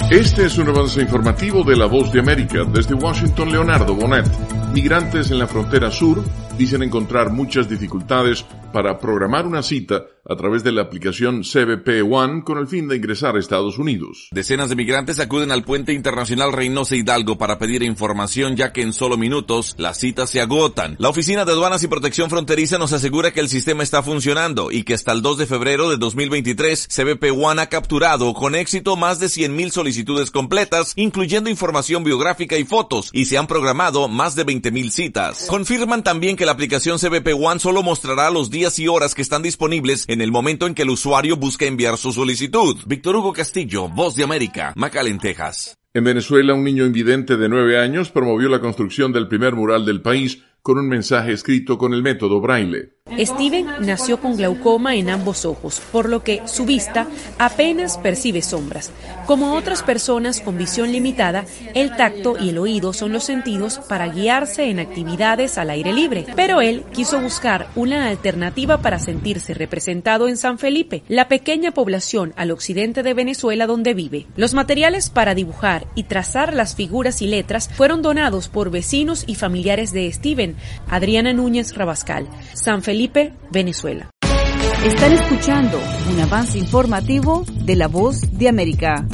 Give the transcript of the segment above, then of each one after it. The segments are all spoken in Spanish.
Este es un avance informativo de La Voz de América. Desde Washington, Leonardo Bonet. Migrantes en la frontera sur dicen encontrar muchas dificultades para programar una cita a través de la aplicación CBP One con el fin de ingresar a Estados Unidos. Decenas de migrantes acuden al puente internacional Reynosa Hidalgo para pedir información, ya que en solo minutos las citas se agotan. La Oficina de Aduanas y Protección Fronteriza nos asegura que el sistema está funcionando y que hasta el 2 de febrero de 2023 CBP One ha capturado con éxito más de 100,000 solicitudes completas, incluyendo información biográfica y fotos, y se han programado más de 20,000 citas. Confirman también que la aplicación CBP One solo mostrará los días y horas que están disponibles en el momento en que el usuario busca enviar su solicitud. Víctor Hugo Castillo, Voz de América, McAllen, Texas. En Venezuela, un niño invidente de 9 años promovió la construcción del primer mural del país con un mensaje escrito con el método Braille. Steven nació con glaucoma en ambos ojos, por lo que su vista apenas percibe sombras. Como otras personas con visión limitada, el tacto y el oído son los sentidos para guiarse en actividades al aire libre. Pero él quiso buscar una alternativa para sentirse representado en San Felipe, la pequeña población al occidente de Venezuela donde vive. Los materiales para dibujar y trazar las figuras y letras fueron donados por vecinos y familiares de Steven. Adriana Núñez Rabascal, San Felipe, Venezuela. Están escuchando un avance informativo de La Voz de América.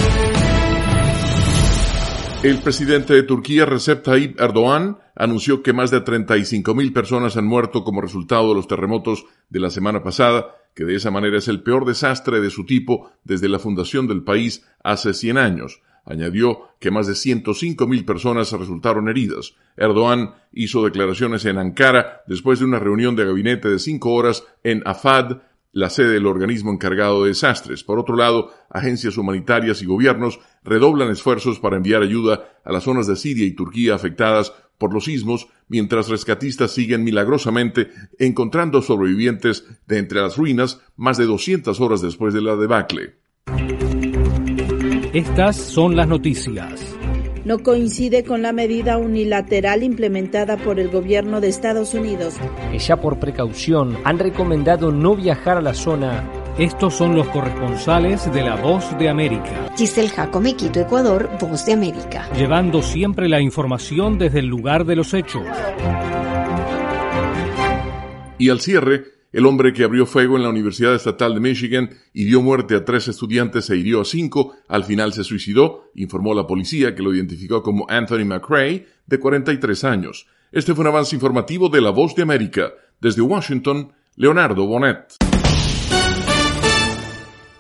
El presidente de Turquía, Recep Tayyip Erdoğan, anunció que más de 35,000 personas han muerto como resultado de los terremotos de la semana pasada, que de esa manera es el peor desastre de su tipo desde la fundación del país hace 100 años. Añadió que más de 105,000 personas resultaron heridas. Erdoğan hizo declaraciones en Ankara después de una reunión de gabinete de 5 horas en AFAD, la sede del organismo encargado de desastres. Por otro lado, agencias humanitarias y gobiernos redoblan esfuerzos para enviar ayuda a las zonas de Siria y Turquía afectadas por los sismos, mientras rescatistas siguen milagrosamente encontrando sobrevivientes de entre las ruinas más de 200 horas después de la debacle. Estas son las noticias. No coincide con la medida unilateral implementada por el gobierno de Estados Unidos. Ya por precaución han recomendado no viajar a la zona. Estos son los corresponsales de La Voz de América. Giselle Jacome, Quito, Ecuador, Voz de América. Llevando siempre la información desde el lugar de los hechos. Y al cierre, el hombre que abrió fuego en la Universidad Estatal de Michigan y dio muerte a 3 estudiantes e hirió a 5, al final se suicidó, informó la policía, que lo identificó como Anthony McRae, de 43 años. Este fue un avance informativo de La Voz de América. Desde Washington, Leonardo Bonet.